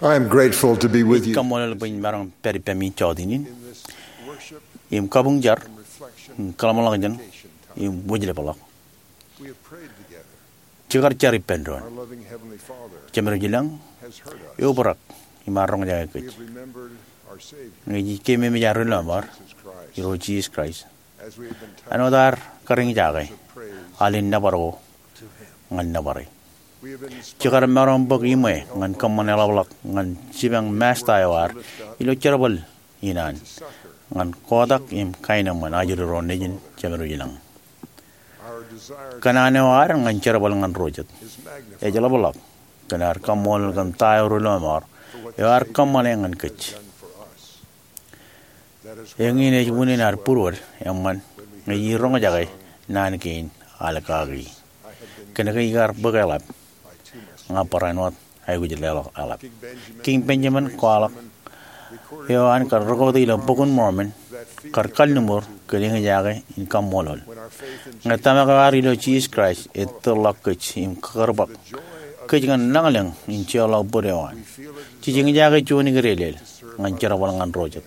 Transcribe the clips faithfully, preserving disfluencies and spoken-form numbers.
I am grateful to be with you Kamol bin marang peripemi chodinin. in this worship Im kabung jar. and reflection Kalamalak jan. meditation time. Im wujle balak. We have prayed together. Chigar chari Our pendron. loving Heavenly Father Chemeru jilang. has heard us. Yo barak. Imarong jaga We kech. have remembered our Savior, Ngi keme me jaru lamar. Jesus Christ, Iro Jesus Christ. as we have been touched Anodar karing jaga. of praise Alin na baro. to Him. Ngan na barai. We have been inspired Chigar marong bag ime. Ngan kamanela balak. Ngan sibang masta yawar. Ilo charabal inan. to succor Ngan kodak im kainam man ajiru ron nejin chemeru jilang. our desire Kanane war ngan charabal ngan rojat. is magnified E jala balak. Kanar kamol kan tayo lamar. for what Yar the Savior kamane ngan has kech. done for us. That is Yang why ini our bunin ar desire, purwar yang man when we ngi hear ronga the jagay song, nan kin alakagi. I have been Kena kay gar bagalap by two messages. nga paranot ay gujilelo alap. King Benjamin, King Benjamin great ko alak. sermon, recorded Yo an kar rogo di lo pokun mormen that feeling kar of kal numur gratitude keling jagay in kam molol. when our faith in Nga Jesus, tama ka ari lo Jesus Christ ito lakach im karbak. the joy of Kach ngan nangalang in chiyala burewan. we feel it Chijing jagay chuni garelel ngan charabal ngan rojat.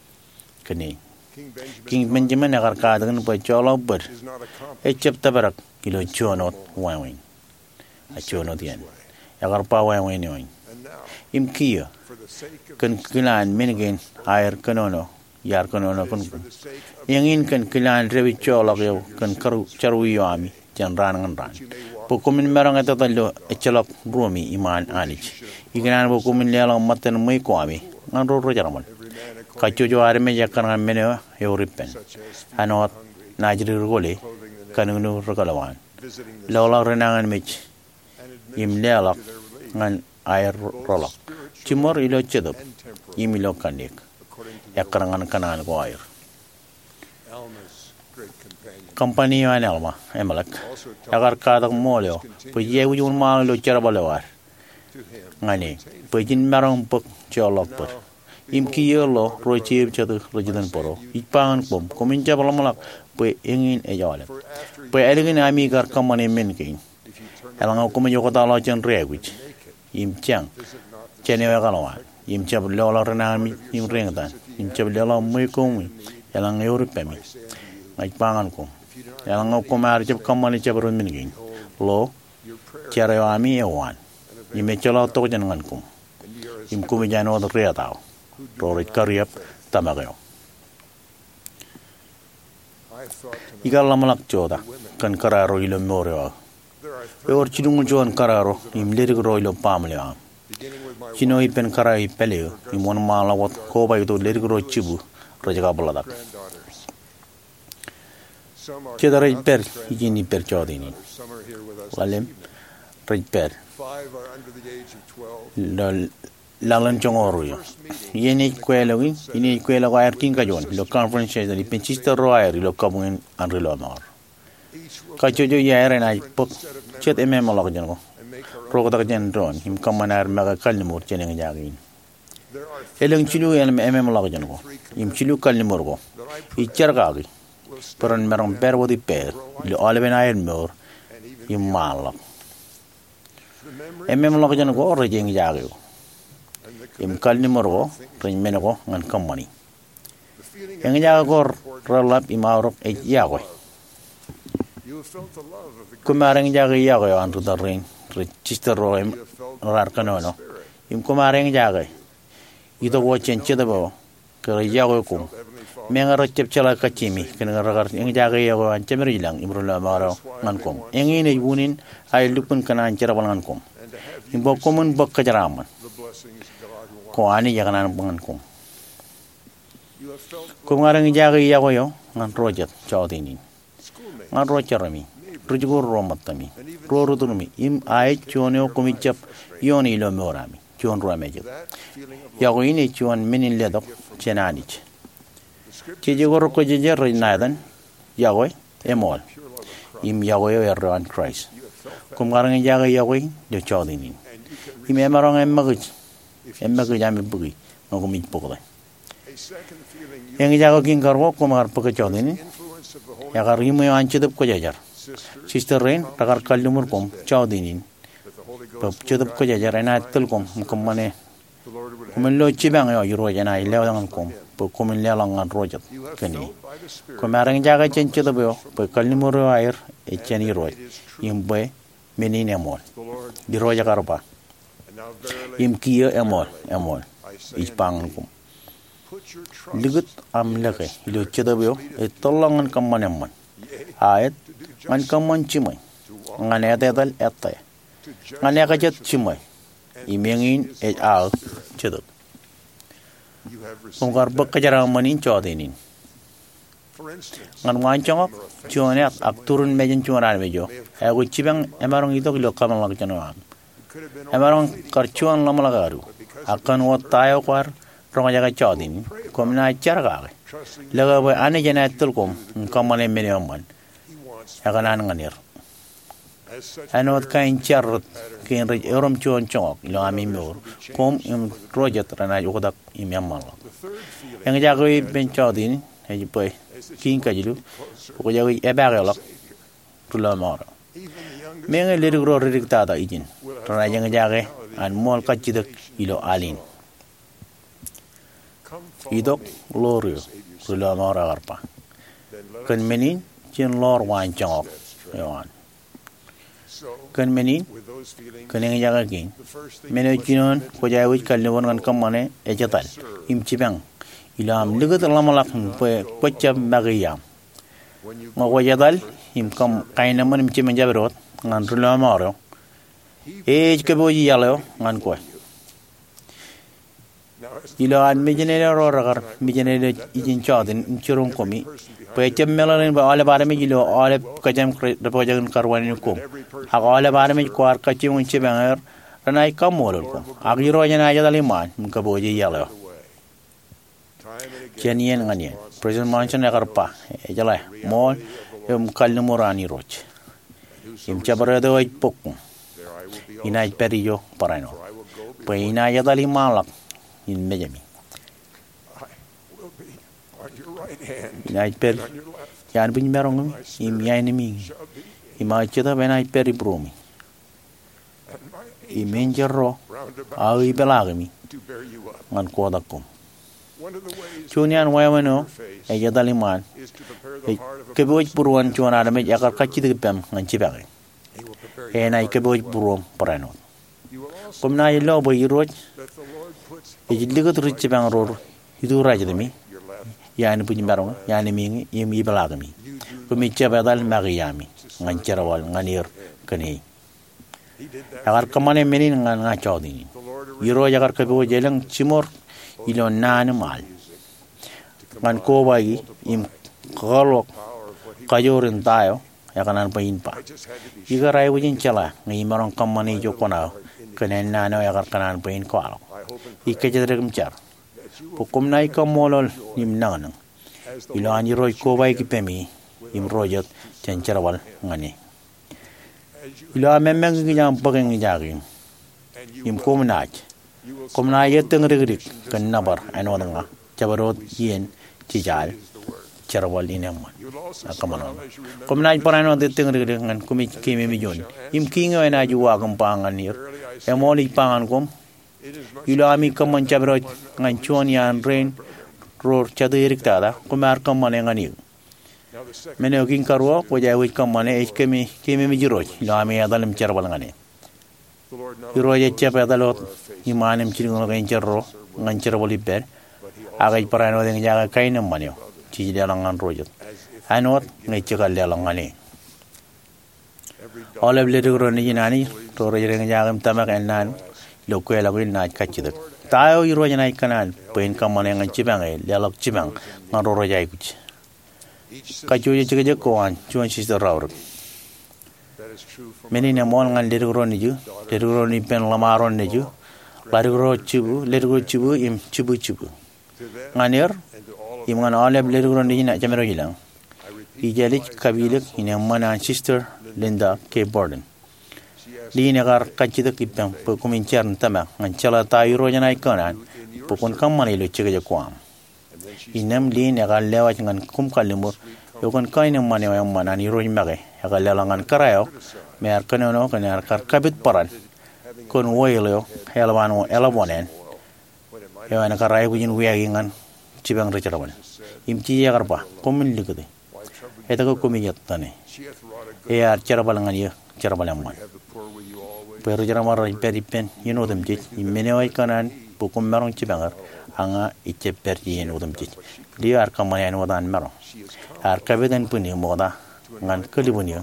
Kani King Benjamin King Benjamin agar kadagan pa chiyala bur. is not accomplished E chep tabarak ilo chionot wawin. A chionot yan. Agar pa wawin yun. and now Im kiyo. for the sake of Kan kilaan minigin ayar kanono. Yar kanono kun. for the sake of Yang in kan kilaan rewi cholak yaw. Kan karu charwi yo ami. Jan ran ngan ran. you may walk Pukumin merang ito talo. E chalak rumi iman alich. Ikinan pukumin lialang matan may ko ami. Ngan ro ro jaraman. every man according Kacho jo arime jakan ngan menyo yaw ripen. such as feeding Anot the hungry, najri rugole. clothing the naked, Kanunu rugalawan. visiting the Lawlang renangan mich. and Im administering lialak to their relief, ngan air both rolak. spiritual Cimor ilo cedop. and temporal, Im ilo kandik. according to their Yakarangan kanan ko air. Alma's great companion. Company yo an elma. Emalak. Also Yakar taught kadak molyo. Puje ujun ma ilo cerabalewar. to him Ngani. Pujin merong puk ciolok pur. Im kiyo lo roci ceduk rojidan poro. Ipangan pom. Kominca balamalak. Pue ingin ejawalem. for after Pue eligin ami gar company min king. if you turn Elang ko menyo kota lo chen rewich. naked, Im chang. visit not the Chene wa kalawan. Im chab lola rena mi im ringtan. Im chab lola muy kumi. Elang europemi. I say unto you, Ngai pangan ko. if you do not Elang ko mar chab kamani chab run min ging. Lo your prayer chare wa mi ewan. and avail Im chalo to jan ngan kum. and ye are as Im kumi jano do ria tao. who do Rorit not kariap have faith. tamageo. I thought tonight Igal lamalak choda. Kan kararo ilo moreo. there are E three or chidung joan kararo. Im lirik ro ilo pamle am. beginning with my Chino ipen kara ipeleo. Im wan mala wat ko ba ito lirik ro chibu. Rajaga baladak. granddaughters. Some are Cheda here, rej not per just hijini per chodini. granddaughters. Some are here with us this Walem evening. rej per. Five are under the age of twelve. Lo lalan chongoro yo. Yeni kwelo gi, yeni kwelo ko air king kajon. Lo conference de li penchista ro air lo kabun anri lo amor. Each will Kacho jo ya air na pok set of chet memories emem lo jon ko. and make our own. Ro ko tak jen dron. Him kamanar maga kalmur chene ngajagin. There are three Eleng chilu el emem lo jon ko. Him chilu kalmur ko. that I pray Ichar gagi. will stay Peron merong per wodi per. Lo alben air mor. and even Him malak. the memory Emem lo jon ko ro jeng jagi. and the Im commitment kalmur ko. to think, Ren menoko ngan kamani. the feeling Yang of jaga kor support. rolap imaurok e yago. You have felt the love of the Kumareng jaga yago yo antu darring register ro em you have felt rar the kanono. Spirit. Im kumareng jaga. Ito wo chen cheda bo. Kero yago kum. Felt Heavenly Father. Menga racep chala kachimi kena ragar yang jaga yago an chemeri lang imrula maro ngan kum. Yang ini bunin ay lupun kana an chera ngan kum. And to have you Imbo kumun bok kajaraman. the blessings God wants. Ko ani jaganan ngan kum. You have felt the Kumareng jaga yago yo ngan rojat chawdinin. schoolmates Ngan rojarami. Rujugur romatami. and even Rorudurumi. Im ay choneo kumichap yoni lo morami. Chon ruamejit. that feeling of love. Yago ini chon minin ledok chenanich. The scripture Chijigoro ko jejer nadan. Yago emol. pure love of Christ. Im yago yo an Christ. You have felt that. Kumarang jaga yago yo chodinin. And you can Im reach emarong emmagich. if you Emmagich ami bugi. Ngomit pokole. a second feeling you Yang jago king karwo kumar pokok chodinin. influence of the Holy Yagar imo yo anchedep ko jejer. Sister Sister rain tagar kalumur kom chodinin. that the Holy Pop Ghost will chedep ko guide jejer ena tul kom kumane The Lord would have kumin lo chibang yo yiro jana ile dangan kom po kumin le langan rojat you have kani felt by the Spirit kumarang jaga chen chida bo po kalnimoro air e chen yiro im be menine mol the Lord, yiro jakarpa and now verily im kiyo emol emol I say ich pangan kom put your trust ligut am lake ilo chida bo e tolangan kamman emman ayat ngan kamman chimai ngan edal etta to judge ngan yakachat chimai imengin e al chida you have received. kumkar bakajara manin chodinin For instance, ngan wan chongok chuanet ak turun mejen chuaran mejo agu chibang emarong idok lo kamal lag chanwa it could have been emarong kar chuan lam lagaru akan wo tayo kwar ronga jaga chodin komna charga trusting laga ba ane jana tulkom kamane menyaman He wants akanan nganir as such anot kain charot kin rej erom chuan chongok lo ami mur kom im project rana yodak im yamal the third feeling yang jago ben chodin e jipe kin kajilu ko jago e bagalok tula mara even the youngest menge lirik ro ririk tada ijin rana yang jage an mol kachidak ilo alin come follow idok me, lorio tula mara garpa then let kan us menin chin lor wan chongok yawan so kan menin with those feelings kan yang jaga kin the first thing meno chinon ko jago kalne won kan kamane e jatal im chibang ilam ligat lamalak pe pacham magiyam when you ngo wajadal im kam kaina man im chimen jaberot ngan tula mara e ke boji yalo ngan ko now as ilo an mijene ro ragar mijene de ijin chodin chirum komi pe chem melalen ba ale bare mi ilo ale kajam de bojagan karwani ko ha ale bare mi kwar kachim unche banger ranai kamol ko agiro jana ajadal iman ka boji yalo away time and again chenien ngani president manchen agarpa e jala mol em kalnumurani roch im chabare de oi pokku there I will be ina periyo parano I will go pe ina ajadal imalak in mejami I will be on your right hand ina per on your left yan bin merong im yaini mi shall be ima cheta bena peri bromi and my i menjerro round about ai belagami to bear you up ngan kodakum one of the ways chunian wayano e jadali man is to prepare the heart of a ke boj buruan chuana da me yakar kachid pem ngan chibage he will prepare e you nai ke boj burom parano you will also komna ilo bo yiroj that the Lord puts e jidligot rich bang ror hidu rajdami your left yani buñ merong yani mi yim yibelagami you do ko mi chebadal magiyami ngan cherawal nganir kani he did that yakar kamane menin ngan nga chodini the Lord yiro yakar ke bo jelang chimor ilo nan mal ngan ko bagi im kolok power of what he kajorin tayo yakanan pain pa I just had to be igaray wujin chala ngi marong kamani jokona kenen nano yakar kanan pain ko alo I hope and pray ikejadrem char that you will pukum nai kamolol im nanang as the ilo Lord ani roy ko bai ki pemi im rojot chencharawal ngani as you ilo amemeng ngi jam pageng ngi jagin and you im will, komnaj you will komna yeteng rigrik kan nabar anodanga chabarot yen tijal is the word charawal inemman you will also akamanon smile as you remember komnaj parano de teng rigrik ngan kumi kimi mi jon im kingo ena juwa gam pangan nir verily I say emoli pangan kom it is much ilo ami kaman chabarot ngan chon yan rain ror chadirik tada kumar kaman ngani now the second mene kin karwo ko jay wi kamane e kemi kemi mi jiro lo ami adalim charbal ngani the Lord not jiro je only chepe adalot our faith, imanem ci ngono gain cerro ngan cerbal iber but he also agay parano de jaga kaynam manyo ci de la ngan rojot as if anot ngay ci gal la ngani every dog ole ble de ro ni nani to ro je jaga tamak en nan lo ko la win na kacci de tayo yiro jana kanan pen kamane ngan ci bangay lelok ci bang ngan ro jay ku ci each system ka joje ci je ko an ci ci de rawr that is true for meni ne mon ngan de ro ni ju de ro ni pen la maron ni ju la ro ci bu le ro ci bu im ci bu ci bu to them nganir and to all of im ngan ole ble ro ni na jamero hilang I repeat ijelik kabilik ina mana sister Linda K. Borden she asked li ne gar kacida kipem po kumin chern tama ngan chala tayro jana ikanan po kon kamani lo chege kwam and then she inem li ne gar lewa ngan kum kalimur yo kon kaina mane wa mana ni roj mage ya lela ngan karayo mer kanono kan ar kar kabit paran kon woylo helwan o elabonen ya ana karai ku jin wiya ngan cibang recara wal im ci yagar ba komin ligade eta ko komi yattane e ar cara balangan ya cara balangan per jara mar peri pen yino dem ci imene way kanan bu ko marong cibangar anga icce per yino dem ci di ar kamane an wadan maro ar kabeden puni moda ngan kelibuni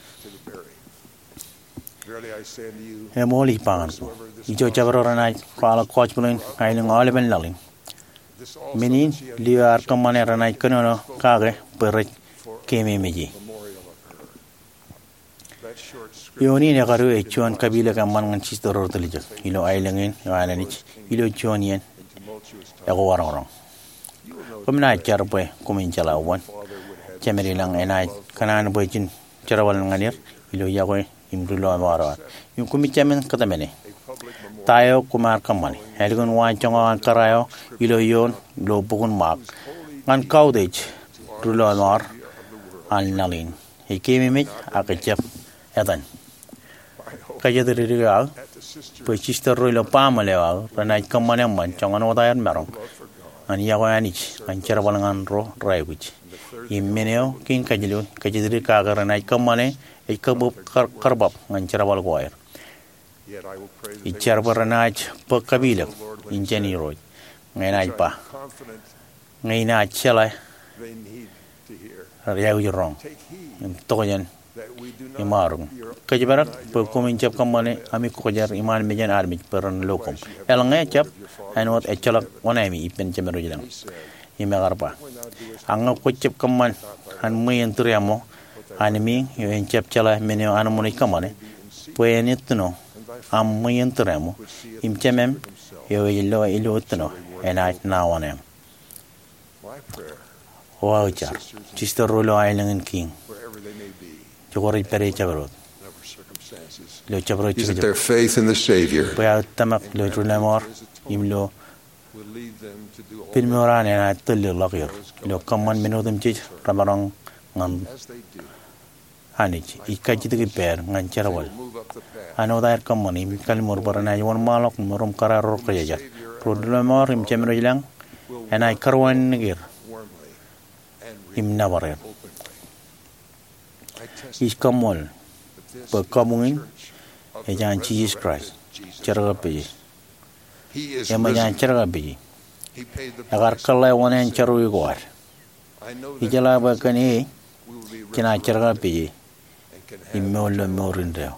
e moli pangan ijo chabrorana kala coach bulin ailing oliven lalin menin liar kamane ranai kanono kage per keme meji yoni ne garu e chuan kabila kaman ngan sistoror telija ilo ailengin alanich ilo chuanien e go warong komna charpe komin chala wan chemeri lang enai kanan bojin charawal nganir ilo yago imdulo amara yum kumi chamen katamene tayo kumar kamani helgon wan chonga karayo ilo yon lo bugun mak ngan kaudej rulo amar al nalin he kemi me akachap edan kajadiriga po sister roilo pamalewa ranai kamane man chonga no dayan marong an yago anich an charawal ngan ro raibich immeneo kin kajilo kajidiri kagarana kamane ikabu karbab ngan charawal goyer icharbarana pa kabila injeni roy ngainai pa ngaina chala riau jorong toyan imarung kajibarak pa kumin chap kamane ami ko jar iman mejan armi peran lokom elanga chap anot echalak onami ipen chamero jilang imegarpa anga ko chap kaman han muyen triamo animi yo en chap chala meneo anamoni kamane poenetno am muyen triamo im chamem yo ilo ilo tno enat nawanem wow char sister rolo island king jogori pere chabro lo chabro is it their faith in the Savior pa tamak lo trulamor imlo pilmorane na tullo lagir lo kaman minodem chich ramarang ngam hanich ikajiti per ngan charawal ano daer kamani kal morbarana yon malok morom kararo kayaja trulamor im chemro ilang enai karwan ngir imna barer is kamol pa kamungin e jan Jesus Christ charaga pe yama jan charaga pe agar kala wonen charu igwar ijala ba kani kina charaga pe imol morindeo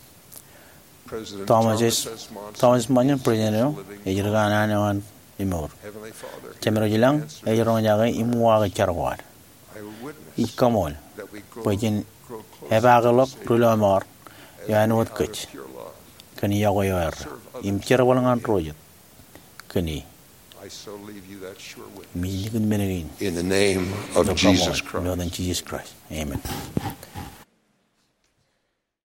Thomas Thomas manyan president e jirga na wan imor chemero jilang e jirong jaga imwa ga charwar ich kamol pojin ebagalok rulamor yanot kach kani yago yer im cherawal ngan project kani mi ligin menegin in the name of Jesus Christ. No than Jesus Christ. Amen.